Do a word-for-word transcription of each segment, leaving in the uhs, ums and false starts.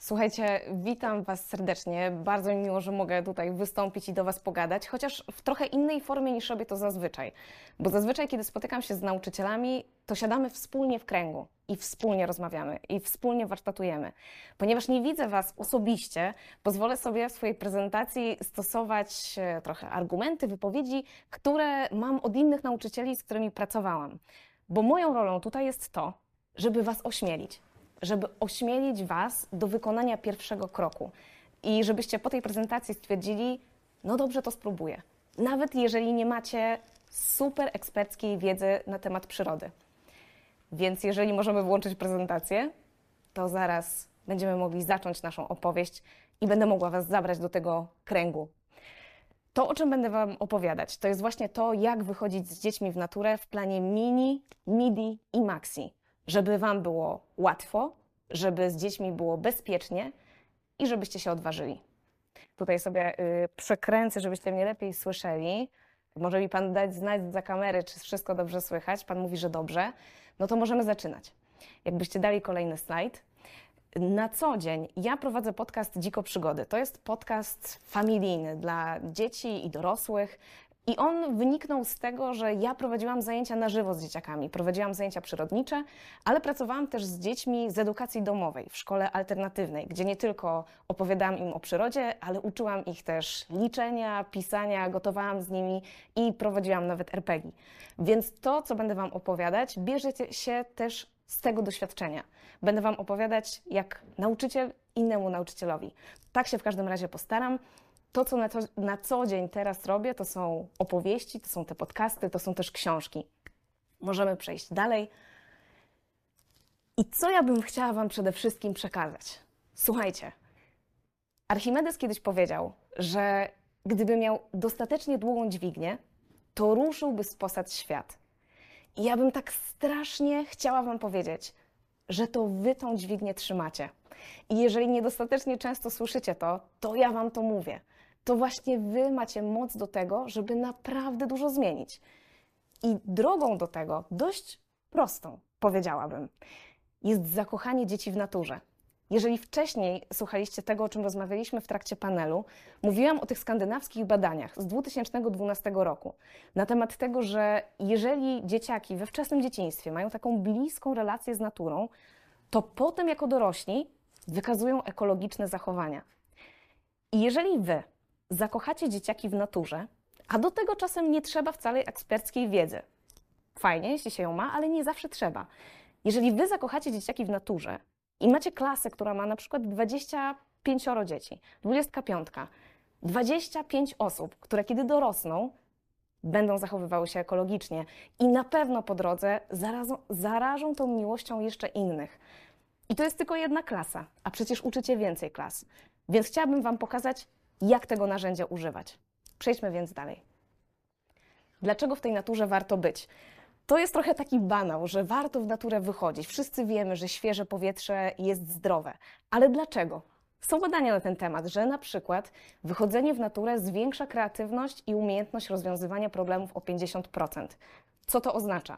Słuchajcie, witam Was serdecznie. Bardzo mi miło, że mogę tutaj wystąpić i do Was pogadać, chociaż w trochę innej formie niż robię to zazwyczaj. Bo zazwyczaj, kiedy spotykam się z nauczycielami, to siadamy wspólnie w kręgu i wspólnie rozmawiamy i wspólnie warsztatujemy. Ponieważ nie widzę Was osobiście, pozwolę sobie w swojej prezentacji stosować e, trochę argumenty, wypowiedzi, które mam od innych nauczycieli, z którymi pracowałam. Bo moją rolą tutaj jest to, żeby Was ośmielić. żeby ośmielić Was do wykonania pierwszego kroku i żebyście po tej prezentacji stwierdzili, no dobrze, to spróbuję. Nawet jeżeli nie macie super eksperckiej wiedzy na temat przyrody. Więc jeżeli możemy włączyć prezentację, to zaraz będziemy mogli zacząć naszą opowieść i będę mogła Was zabrać do tego kręgu. To, o czym będę Wam opowiadać, to jest właśnie to, jak wychodzić z dziećmi w naturę w planie mini, midi i maxi. Żeby Wam było łatwo, żeby z dziećmi było bezpiecznie i żebyście się odważyli. Tutaj sobie y, przekręcę, żebyście mnie lepiej słyszeli. Może mi Pan dać znać za kamery, czy wszystko dobrze słychać. Pan mówi, że dobrze. No to możemy zaczynać. Jakbyście dali kolejny slajd. Na co dzień ja prowadzę podcast Dziko Przygody. To jest podcast familijny dla dzieci i dorosłych. I on wyniknął z tego, że ja prowadziłam zajęcia na żywo z dzieciakami, prowadziłam zajęcia przyrodnicze, ale pracowałam też z dziećmi z edukacji domowej w szkole alternatywnej, gdzie nie tylko opowiadałam im o przyrodzie, ale uczyłam ich też liczenia, pisania, gotowałam z nimi i prowadziłam nawet er pe gie. Więc to, co będę Wam opowiadać, bierze się też z tego doświadczenia. Będę Wam opowiadać jak nauczyciel innemu nauczycielowi. Tak się w każdym razie postaram. To, co na, to, na co dzień teraz robię, to są opowieści, to są te podcasty, to są też książki. Możemy przejść dalej. I co ja bym chciała Wam przede wszystkim przekazać? Słuchajcie, Archimedes kiedyś powiedział, że gdyby miał dostatecznie długą dźwignię, to ruszyłby z posad świat. I ja bym tak strasznie chciała Wam powiedzieć, że to Wy tą dźwignię trzymacie. I jeżeli niedostatecznie często słyszycie to, to ja Wam to mówię. To właśnie Wy macie moc do tego, żeby naprawdę dużo zmienić. I drogą do tego, dość prostą, powiedziałabym, jest zakochanie dzieci w naturze. Jeżeli wcześniej słuchaliście tego, o czym rozmawialiśmy w trakcie panelu, mówiłam o tych skandynawskich badaniach z dwa tysiące dwunastego roku na temat tego, że jeżeli dzieciaki we wczesnym dzieciństwie mają taką bliską relację z naturą, to potem jako dorośli wykazują ekologiczne zachowania. I jeżeli Wy zakochacie dzieciaki w naturze, a do tego czasem nie trzeba wcale eksperckiej wiedzy. Fajnie, jeśli się ją ma, ale nie zawsze trzeba. Jeżeli Wy zakochacie dzieciaki w naturze i macie klasę, która ma na przykład dwadzieścia pięcioro dzieci, dwudziestka piątka, dwadzieścia pięć osób, które kiedy dorosną, będą zachowywały się ekologicznie i na pewno po drodze zarazą, zarażą tą miłością jeszcze innych. I to jest tylko jedna klasa, a przecież uczycie więcej klas. Więc chciałabym Wam pokazać, jak tego narzędzia używać. Przejdźmy więc dalej. Dlaczego w tej naturze warto być? To jest trochę taki banał, że warto w naturę wychodzić. Wszyscy wiemy, że świeże powietrze jest zdrowe. Ale dlaczego? Są badania na ten temat, że na przykład wychodzenie w naturę zwiększa kreatywność i umiejętność rozwiązywania problemów o pięćdziesiąt procent. Co to oznacza?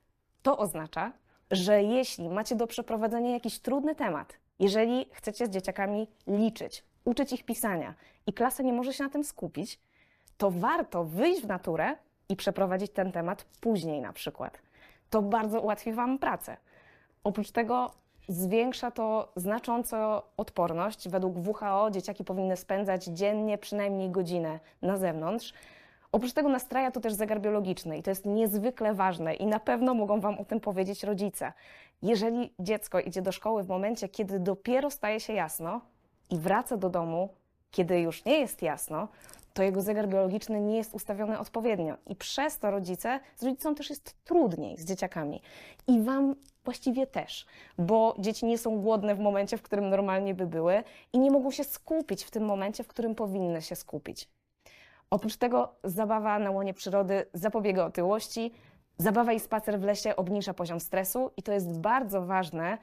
To oznacza, że jeśli macie do przeprowadzenia jakiś trudny temat, jeżeli chcecie z dzieciakami liczyć, uczyć ich pisania i klasa nie może się na tym skupić, to warto wyjść w naturę i przeprowadzić ten temat później na przykład. To bardzo ułatwi Wam pracę. Oprócz tego zwiększa to znacząco odporność. Według W H O dzieciaki powinny spędzać dziennie przynajmniej godzinę na zewnątrz. Oprócz tego nastraja to też zegar biologiczny i to jest niezwykle ważne i na pewno mogą Wam o tym powiedzieć rodzice. Jeżeli dziecko idzie do szkoły w momencie, kiedy dopiero staje się jasno i wraca do domu, kiedy już nie jest jasno, to jego zegar biologiczny nie jest ustawiony odpowiednio i przez to rodzice, z rodzicom też jest trudniej z dzieciakami i Wam właściwie też, bo dzieci nie są głodne w momencie, w którym normalnie by były i nie mogą się skupić w tym momencie, w którym powinny się skupić. Oprócz tego zabawa na łonie przyrody zapobiega otyłości, zabawa i spacer w lesie obniża poziom stresu i to jest bardzo ważne,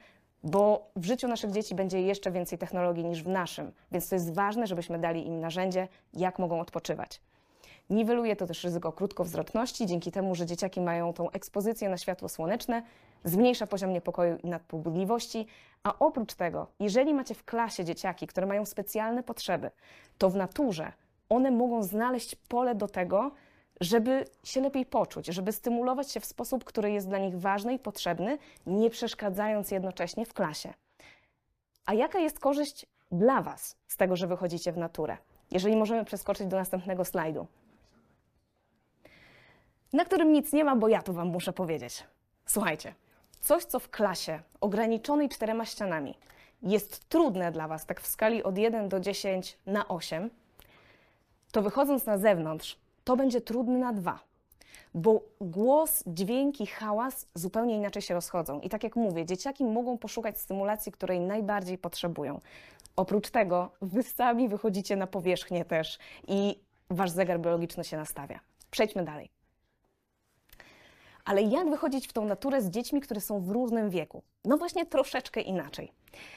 bo w życiu naszych dzieci będzie jeszcze więcej technologii niż w naszym, więc to jest ważne, żebyśmy dali im narzędzie, jak mogą odpoczywać. Niweluje to też ryzyko krótkowzroczności, dzięki temu, że dzieciaki mają tą ekspozycję na światło słoneczne, zmniejsza poziom niepokoju i nadpobudliwości, a oprócz tego, jeżeli macie w klasie dzieciaki, które mają specjalne potrzeby, to w naturze one mogą znaleźć pole do tego, żeby się lepiej poczuć, żeby stymulować się w sposób, który jest dla nich ważny i potrzebny, nie przeszkadzając jednocześnie w klasie. A jaka jest korzyść dla Was z tego, że wychodzicie w naturę? Jeżeli możemy przeskoczyć do następnego slajdu, na którym nic nie ma, bo ja tu Wam muszę powiedzieć. Słuchajcie, coś, co w klasie ograniczonej czterema ścianami jest trudne dla Was, tak w skali od jeden do dziesięciu na osiem, to wychodząc na zewnątrz, to będzie trudny na dwa. Bo głos, dźwięki, hałas zupełnie inaczej się rozchodzą. I tak jak mówię, dzieciaki mogą poszukać stymulacji, której najbardziej potrzebują. Oprócz tego wy sami wychodzicie na powierzchnię też i wasz zegar biologiczny się nastawia. Przejdźmy dalej. Ale jak wychodzić w tą naturę z dziećmi, które są w różnym wieku? No właśnie troszeczkę inaczej.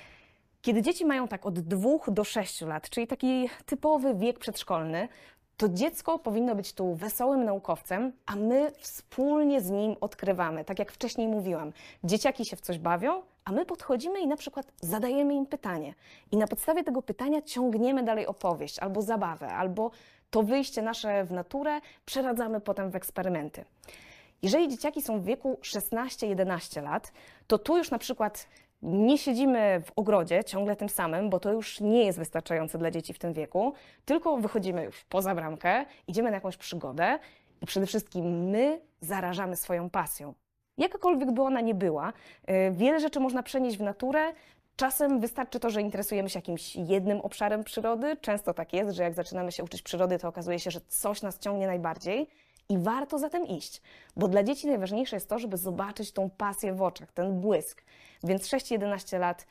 Kiedy dzieci mają tak od dwóch do sześciu lat, czyli taki typowy wiek przedszkolny, to dziecko powinno być tu wesołym naukowcem, a my wspólnie z nim odkrywamy. Tak jak wcześniej mówiłam, dzieciaki się w coś bawią, a my podchodzimy i na przykład zadajemy im pytanie. I na podstawie tego pytania ciągniemy dalej opowieść, albo zabawę, albo to wyjście nasze w naturę przeradzamy potem w eksperymenty. Jeżeli dzieciaki są w wieku szesnaście jedenaście lat, to tu już na przykład nie siedzimy w ogrodzie ciągle tym samym, bo to już nie jest wystarczające dla dzieci w tym wieku, tylko wychodzimy już poza bramkę, idziemy na jakąś przygodę i przede wszystkim my zarażamy swoją pasją. Jakakolwiek by ona nie była, wiele rzeczy można przenieść w naturę. Czasem wystarczy to, że interesujemy się jakimś jednym obszarem przyrody. Często tak jest, że jak zaczynamy się uczyć przyrody, to okazuje się, że coś nas ciągnie najbardziej. I warto zatem iść, bo dla dzieci najważniejsze jest to, żeby zobaczyć tą pasję w oczach, ten błysk. Więc sześć jedenaście lat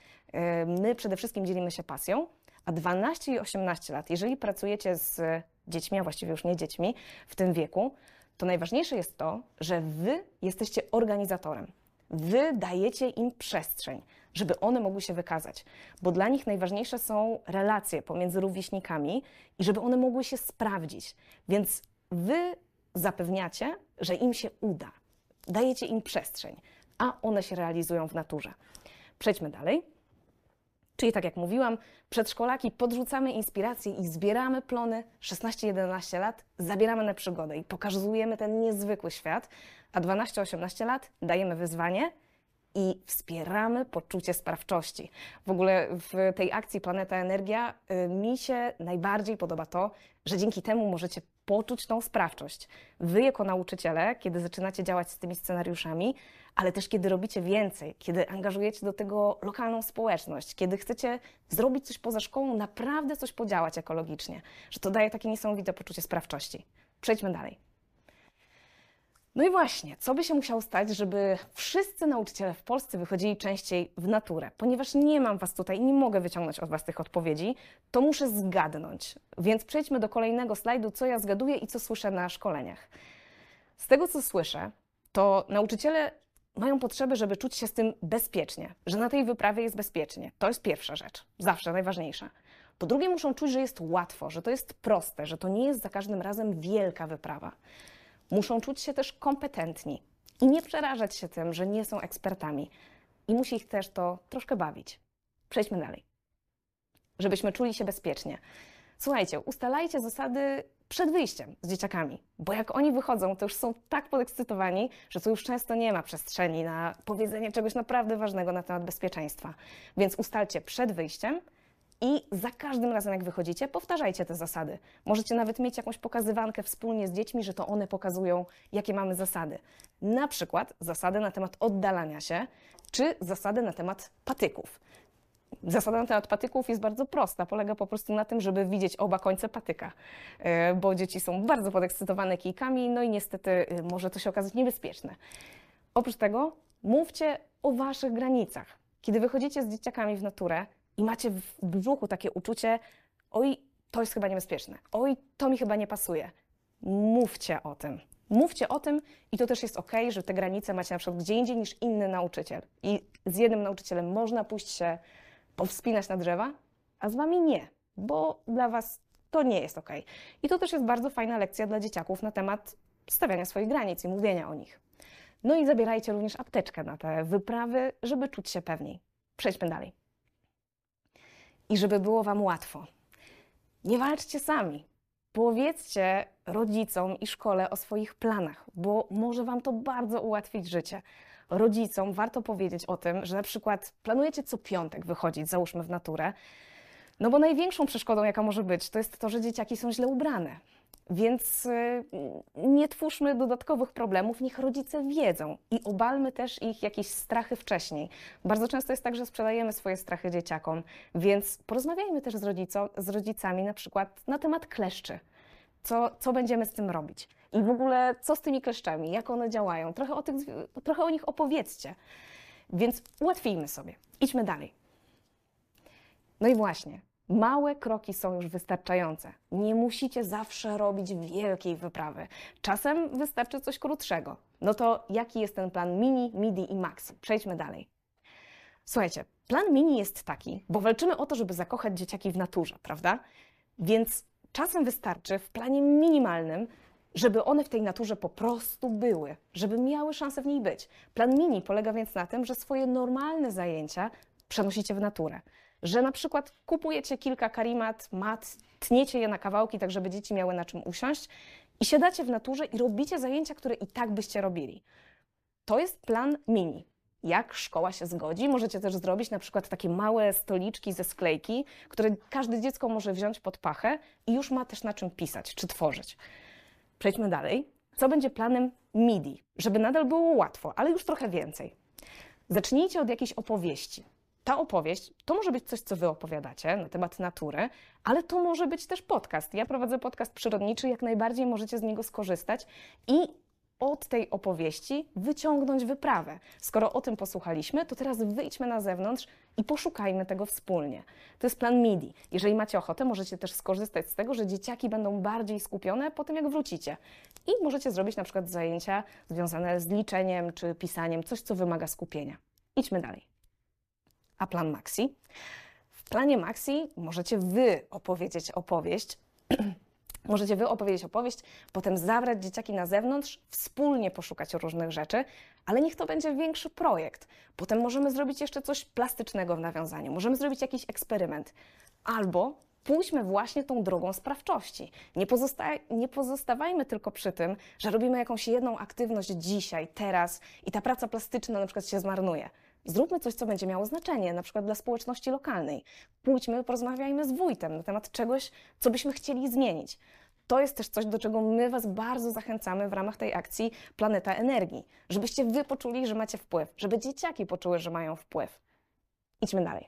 my przede wszystkim dzielimy się pasją, a dwanaście i osiemnaście lat, jeżeli pracujecie z dziećmi, a właściwie już nie dziećmi w tym wieku, to najważniejsze jest to, że wy jesteście organizatorem. Wy dajecie im przestrzeń, żeby one mogły się wykazać, bo dla nich najważniejsze są relacje pomiędzy rówieśnikami i żeby one mogły się sprawdzić. Więc wy zapewniacie, że im się uda. Dajecie im przestrzeń, a one się realizują w naturze. Przejdźmy dalej. Czyli tak jak mówiłam, przedszkolaki podrzucamy inspiracje i zbieramy plony. szesnaście jedenaście lat zabieramy na przygodę i pokazujemy ten niezwykły świat, a dwanaście osiemnaście lat dajemy wyzwanie i wspieramy poczucie sprawczości. W ogóle w tej akcji Planeta Energia y, mi się najbardziej podoba to, że dzięki temu możecie poczuć tą sprawczość. Wy jako nauczyciele, kiedy zaczynacie działać z tymi scenariuszami, ale też kiedy robicie więcej, kiedy angażujecie do tego lokalną społeczność, kiedy chcecie zrobić coś poza szkołą, naprawdę coś podziałać ekologicznie, że to daje takie niesamowite poczucie sprawczości. Przejdźmy dalej. No i właśnie, co by się musiało stać, żeby wszyscy nauczyciele w Polsce wychodzili częściej w naturę? Ponieważ nie mam Was tutaj i nie mogę wyciągnąć od Was tych odpowiedzi, to muszę zgadnąć. Więc przejdźmy do kolejnego slajdu, co ja zgaduję i co słyszę na szkoleniach. Z tego, co słyszę, to nauczyciele mają potrzebę, żeby czuć się z tym bezpiecznie, że na tej wyprawie jest bezpiecznie. To jest pierwsza rzecz, zawsze najważniejsza. Po drugie, muszą czuć, że jest łatwo, że to jest proste, że to nie jest za każdym razem wielka wyprawa. Muszą czuć się też kompetentni i nie przerażać się tym, że nie są ekspertami. I musi ich też to troszkę bawić. Przejdźmy dalej. Żebyśmy czuli się bezpiecznie. Słuchajcie, ustalajcie zasady przed wyjściem z dzieciakami, bo jak oni wychodzą, to już są tak podekscytowani, że tu już często nie ma przestrzeni na powiedzenie czegoś naprawdę ważnego na temat bezpieczeństwa. Więc ustalcie przed wyjściem i za każdym razem, jak wychodzicie, powtarzajcie te zasady. Możecie nawet mieć jakąś pokazywankę wspólnie z dziećmi, że to one pokazują, jakie mamy zasady. Na przykład zasady na temat oddalania się, czy zasady na temat patyków. Zasada na temat patyków jest bardzo prosta. Polega po prostu na tym, żeby widzieć oba końce patyka, bo dzieci są bardzo podekscytowane kijkami, no i niestety może to się okazać niebezpieczne. Oprócz tego mówcie o waszych granicach. Kiedy wychodzicie z dzieciakami w naturę, i macie w brzuchu takie uczucie, oj, to jest chyba niebezpieczne, oj, to mi chyba nie pasuje. Mówcie o tym. Mówcie o tym i to też jest okej, że te granice macie na przykład gdzie indziej niż inny nauczyciel. I z jednym nauczycielem można pójść się powspinać na drzewa, a z wami nie, bo dla was to nie jest okej. I to też jest bardzo fajna lekcja dla dzieciaków na temat stawiania swoich granic i mówienia o nich. No i zabierajcie również apteczkę na te wyprawy, żeby czuć się pewniej. Przejdźmy dalej. I żeby było Wam łatwo. Nie walczcie sami. Powiedzcie rodzicom i szkole o swoich planach, bo może Wam to bardzo ułatwić życie. Rodzicom warto powiedzieć o tym, że na przykład planujecie co piątek wychodzić, załóżmy w naturę, no bo największą przeszkodą, jaka może być, to jest to, że dzieciaki są źle ubrane. Więc nie twórzmy dodatkowych problemów, niech rodzice wiedzą i obalmy też ich jakieś strachy wcześniej. Bardzo często jest tak, że sprzedajemy swoje strachy dzieciakom, więc porozmawiajmy też z, rodzico, z rodzicami na przykład na temat kleszczy. Co, co będziemy z tym robić? I w ogóle co z tymi kleszczami? Jak one działają? Trochę o, tych, trochę o nich opowiedzcie. Więc ułatwijmy sobie. Idźmy dalej. No i właśnie. Małe kroki są już wystarczające. Nie musicie zawsze robić wielkiej wyprawy. Czasem wystarczy coś krótszego. No to jaki jest ten plan mini, midi i maxi? Przejdźmy dalej. Słuchajcie, plan mini jest taki, bo walczymy o to, żeby zakochać dzieciaki w naturze, prawda? Więc czasem wystarczy w planie minimalnym, żeby one w tej naturze po prostu były, żeby miały szansę w niej być. Plan mini polega więc na tym, że swoje normalne zajęcia przenosicie w naturę. Że na przykład kupujecie kilka karimat, mat, tniecie je na kawałki, tak żeby dzieci miały na czym usiąść i siadacie w naturze i robicie zajęcia, które i tak byście robili. To jest plan mini. Jak szkoła się zgodzi, możecie też zrobić na przykład takie małe stoliczki ze sklejki, które każde dziecko może wziąć pod pachę i już ma też na czym pisać czy tworzyć. Przejdźmy dalej. Co będzie planem midi? Żeby nadal było łatwo, ale już trochę więcej. Zacznijcie od jakiejś opowieści. Ta opowieść to może być coś, co Wy opowiadacie na temat natury, ale to może być też podcast. Ja prowadzę podcast przyrodniczy, jak najbardziej możecie z niego skorzystać i od tej opowieści wyciągnąć wyprawę. Skoro o tym posłuchaliśmy, to teraz wyjdźmy na zewnątrz i poszukajmy tego wspólnie. To jest plan midi. Jeżeli macie ochotę, możecie też skorzystać z tego, że dzieciaki będą bardziej skupione po tym, jak wrócicie. I możecie zrobić na przykład zajęcia związane z liczeniem czy pisaniem, coś, co wymaga skupienia. Idźmy dalej. A plan maxi? W planie maxi możecie Wy opowiedzieć opowieść, możecie Wy opowiedzieć opowieść, potem zabrać dzieciaki na zewnątrz, wspólnie poszukać różnych rzeczy, ale niech to będzie większy projekt. Potem możemy zrobić jeszcze coś plastycznego w nawiązaniu, możemy zrobić jakiś eksperyment. Albo pójdźmy właśnie tą drogą sprawczości. Nie, pozosta nie pozostawajmy tylko przy tym, że robimy jakąś jedną aktywność dzisiaj, teraz i ta praca plastyczna na przykład się zmarnuje. Zróbmy coś, co będzie miało znaczenie, na przykład dla społeczności lokalnej. Pójdźmy, porozmawiajmy z wójtem na temat czegoś, co byśmy chcieli zmienić. To jest też coś, do czego my Was bardzo zachęcamy w ramach tej akcji Planeta Energii. Żebyście Wy poczuli, że macie wpływ, żeby dzieciaki poczuły, że mają wpływ. Idźmy dalej.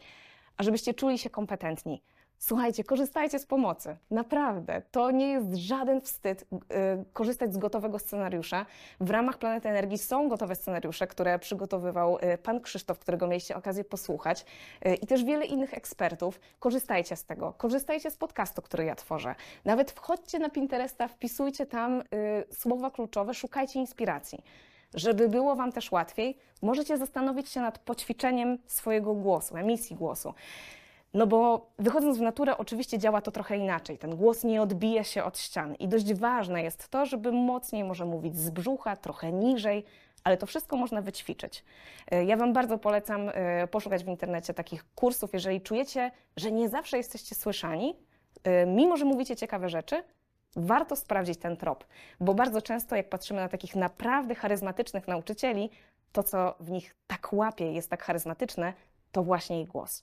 A żebyście czuli się kompetentni. Słuchajcie, korzystajcie z pomocy. Naprawdę, to nie jest żaden wstyd yy, korzystać z gotowego scenariusza. W ramach Planety Energii są gotowe scenariusze, które przygotowywał yy, pan Krzysztof, którego mieliście okazję posłuchać yy, i też wiele innych ekspertów. Korzystajcie z tego. Korzystajcie z podcastu, który ja tworzę. Nawet wchodźcie na Pinteresta, wpisujcie tam yy, słowa kluczowe, szukajcie inspiracji. Żeby było Wam też łatwiej, możecie zastanowić się nad poćwiczeniem swojego głosu, emisji głosu. No bo wychodząc w naturę oczywiście działa to trochę inaczej. Ten głos nie odbija się od ścian i dość ważne jest to, żeby mocniej może mówić z brzucha, trochę niżej, ale to wszystko można wyćwiczyć. Ja Wam bardzo polecam poszukać w internecie takich kursów, jeżeli czujecie, że nie zawsze jesteście słyszani, mimo że mówicie ciekawe rzeczy, warto sprawdzić ten trop, bo bardzo często jak patrzymy na takich naprawdę charyzmatycznych nauczycieli, to co w nich tak łapie, jest tak charyzmatyczne, to właśnie ich głos.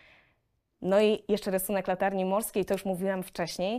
No i jeszcze rysunek latarni morskiej, to już mówiłam wcześniej,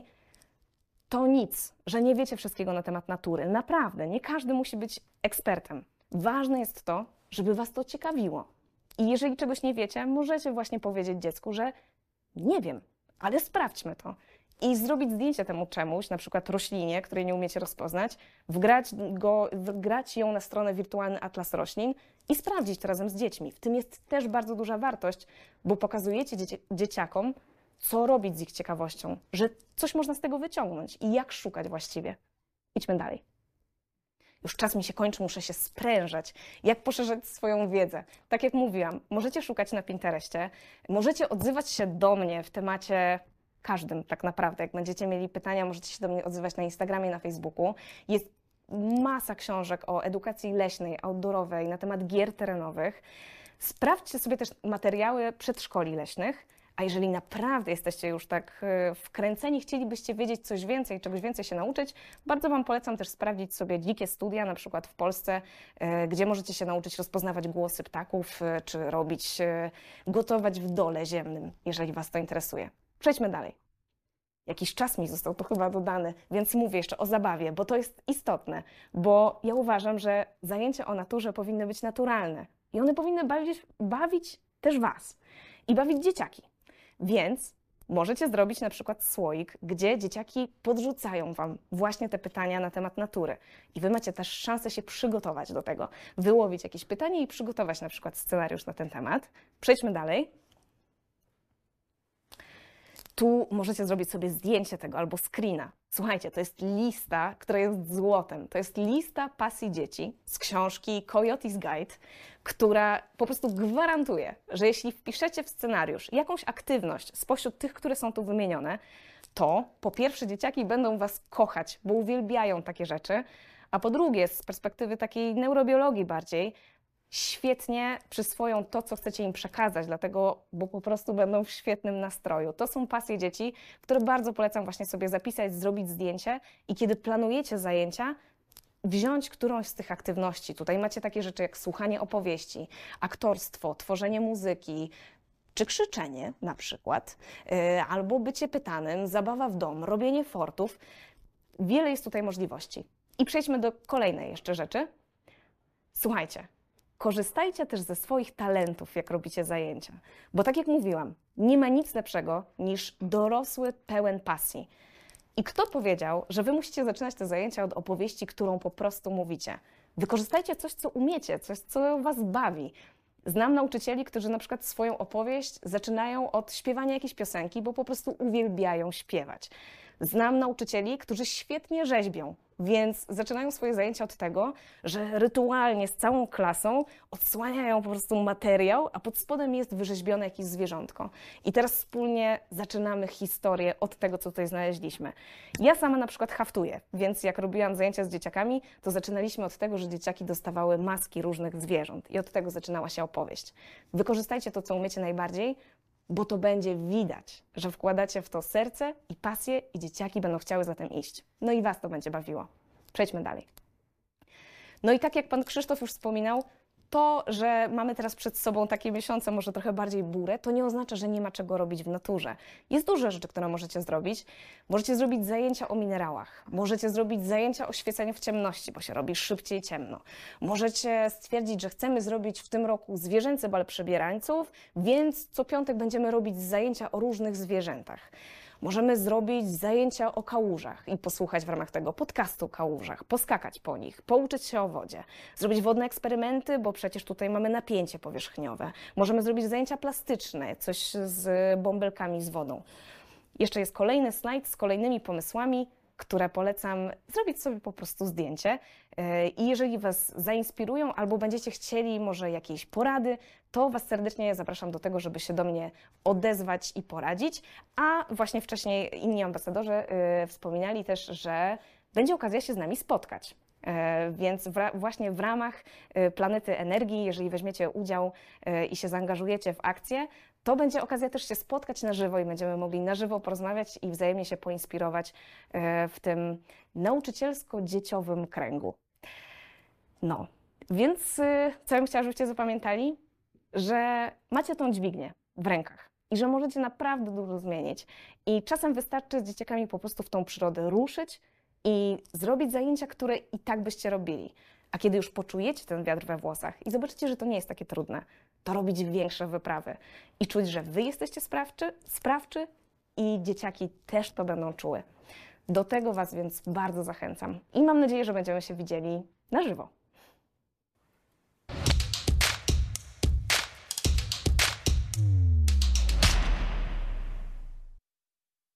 to nic, że nie wiecie wszystkiego na temat natury. Naprawdę, nie każdy musi być ekspertem. Ważne jest to, żeby Was to ciekawiło. I jeżeli czegoś nie wiecie, możecie właśnie powiedzieć dziecku, że nie wiem, ale sprawdźmy to. I zrobić zdjęcie temu czemuś, na przykład roślinie, której nie umiecie rozpoznać, wgrać, go, wgrać ją na stronę Wirtualny Atlas Roślin i sprawdzić to razem z dziećmi. W tym jest też bardzo duża wartość, bo pokazujecie dzieci, dzieciakom, co robić z ich ciekawością, że coś można z tego wyciągnąć i jak szukać właściwie. Idźmy dalej. Już czas mi się kończy, muszę się sprężać. Jak poszerzać swoją wiedzę? Tak jak mówiłam, możecie szukać na Pinterestie, możecie odzywać się do mnie w temacie każdym tak naprawdę. Jak będziecie mieli pytania, możecie się do mnie odzywać na Instagramie, na Facebooku. Jest masa książek o edukacji leśnej, outdoorowej, na temat gier terenowych. Sprawdźcie sobie też materiały przedszkoli leśnych, a jeżeli naprawdę jesteście już tak wkręceni, chcielibyście wiedzieć coś więcej, czegoś więcej się nauczyć, bardzo Wam polecam też sprawdzić sobie dzikie studia, na przykład w Polsce, gdzie możecie się nauczyć rozpoznawać głosy ptaków, czy robić, gotować w dole ziemnym, jeżeli Was to interesuje. Przejdźmy dalej. Jakiś czas mi został tu chyba dodany, więc mówię jeszcze o zabawie, bo to jest istotne, bo ja uważam, że zajęcia o naturze powinny być naturalne i one powinny bawić, bawić też Was i bawić dzieciaki. Więc możecie zrobić na przykład słoik, gdzie dzieciaki podrzucają Wam właśnie te pytania na temat natury. I Wy macie też szansę się przygotować do tego, wyłowić jakieś pytanie i przygotować na przykład scenariusz na ten temat. Przejdźmy dalej. Tu możecie zrobić sobie zdjęcie tego albo screena. Słuchajcie, to jest lista, która jest złotem. To jest lista pasji dzieci z książki Coyote's Guide, która po prostu gwarantuje, że jeśli wpiszecie w scenariusz jakąś aktywność spośród tych, które są tu wymienione, to po pierwsze dzieciaki będą Was kochać, bo uwielbiają takie rzeczy, a po drugie z perspektywy takiej neurobiologii bardziej, świetnie przyswoją to, co chcecie im przekazać, dlatego, bo po prostu będą w świetnym nastroju. To są pasje dzieci, które bardzo polecam właśnie sobie zapisać, zrobić zdjęcie i kiedy planujecie zajęcia, wziąć którąś z tych aktywności. Tutaj macie takie rzeczy jak słuchanie opowieści, aktorstwo, tworzenie muzyki, czy krzyczenie na przykład, yy, albo bycie pytanym, zabawa w dom, robienie fortów. Wiele jest tutaj możliwości. I przejdźmy do kolejnej jeszcze rzeczy. Słuchajcie, korzystajcie też ze swoich talentów, jak robicie zajęcia. Bo tak jak mówiłam, nie ma nic lepszego niż dorosły, pełen pasji. I kto powiedział, że Wy musicie zaczynać te zajęcia od opowieści, którą po prostu mówicie? Wykorzystajcie coś, co umiecie, coś, co Was bawi. Znam nauczycieli, którzy na przykład swoją opowieść zaczynają od śpiewania jakiejś piosenki, bo po prostu uwielbiają śpiewać. Znam nauczycieli, którzy świetnie rzeźbią, więc zaczynają swoje zajęcia od tego, że rytualnie z całą klasą odsłaniają po prostu materiał, a pod spodem jest wyrzeźbione jakieś zwierzątko. I teraz wspólnie zaczynamy historię od tego, co tutaj znaleźliśmy. Ja sama na przykład haftuję, więc jak robiłam zajęcia z dzieciakami, to zaczynaliśmy od tego, że dzieciaki dostawały maski różnych zwierząt i od tego zaczynała się opowieść. Wykorzystajcie to, co umiecie najbardziej, bo to będzie widać, że wkładacie w to serce i pasję i dzieciaki będą chciały za tym iść. No i Was to będzie bawiło. Przejdźmy dalej. No i tak jak Pan Krzysztof już wspominał, to, że mamy teraz przed sobą takie miesiące, może trochę bardziej burę, to nie oznacza, że nie ma czego robić w naturze. Jest dużo rzeczy, które możecie zrobić. Możecie zrobić zajęcia o minerałach. Możecie zrobić zajęcia o świeceniu w ciemności, bo się robi szybciej ciemno. Możecie stwierdzić, że chcemy zrobić w tym roku zwierzęcy bal przebierańców, więc co piątek będziemy robić zajęcia o różnych zwierzętach. Możemy zrobić zajęcia o kałużach i posłuchać w ramach tego podcastu o kałużach, poskakać po nich, pouczyć się o wodzie, zrobić wodne eksperymenty, bo przecież tutaj mamy napięcie powierzchniowe. Możemy zrobić zajęcia plastyczne, coś z bąbelkami z wodą. Jeszcze jest kolejny slajd z kolejnymi pomysłami, które polecam zrobić sobie po prostu zdjęcie i jeżeli Was zainspirują albo będziecie chcieli może jakiejś porady, to Was serdecznie zapraszam do tego, żeby się do mnie odezwać i poradzić, a właśnie wcześniej inni ambasadorzy yy, wspominali też, że będzie okazja się z nami spotkać. Więc właśnie w ramach Planety Energii, jeżeli weźmiecie udział i się zaangażujecie w akcję, to będzie okazja też się spotkać na żywo i będziemy mogli na żywo porozmawiać i wzajemnie się poinspirować w tym nauczycielsko-dzieciowym kręgu. No, więc co ja bym chciała, żebyście zapamiętali? Że macie tą dźwignię w rękach i że możecie naprawdę dużo zmienić. I czasem wystarczy z dzieciakami po prostu w tą przyrodę ruszyć i zrobić zajęcia, które i tak byście robili. A kiedy już poczujecie ten wiatr we włosach i zobaczycie, że to nie jest takie trudne, to robić większe wyprawy i czuć, że Wy jesteście sprawczy, sprawczy i dzieciaki też to będą czuły. Do tego Was więc bardzo zachęcam i mam nadzieję, że będziemy się widzieli na żywo.